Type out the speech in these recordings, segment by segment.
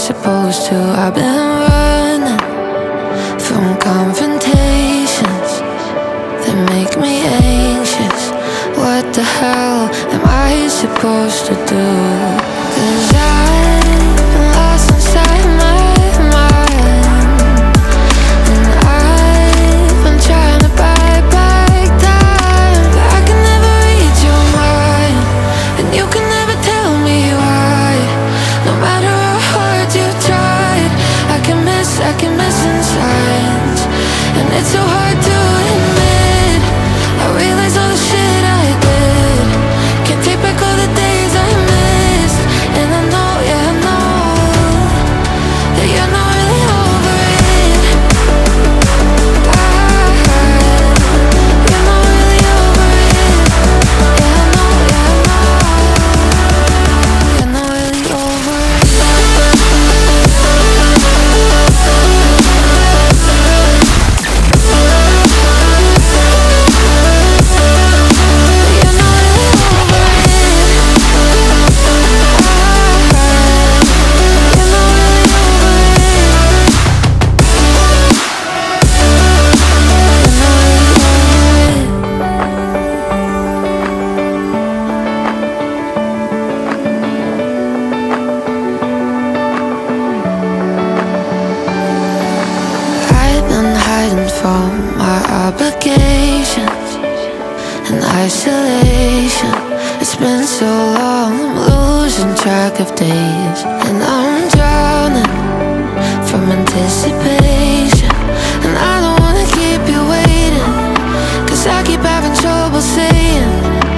supposed to? I've been running from confrontations that make me anxious. What the hell am I supposed to do? 'Cause I've been lost inside my mind, and I've been trying to buy back time, but I can never read your mind, and you can never tell me why. No matter how hard you tried, I can miss in signs, and it's so hard to admit. I realize all the shit I did. Can't take back all the days I missed, and I know, yeah, I know that you're not really over it. You're not really over it. Yeah, I know, yeah, I know you're not really over it. From my obligations and isolation, it's been so long, I'm losing track of days, and I'm drowning from anticipation, and I don't wanna keep you waiting, 'cause I keep having trouble saying,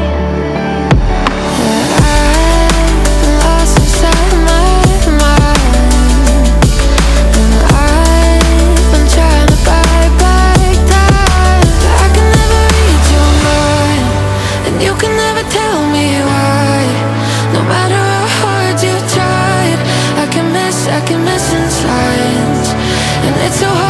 yeah, I've been lost inside my mind, and I've been trying to buy back time, but I can never read your mind, and you can never tell me why. No matter how hard you tried, I can miss in signs, and it's so hard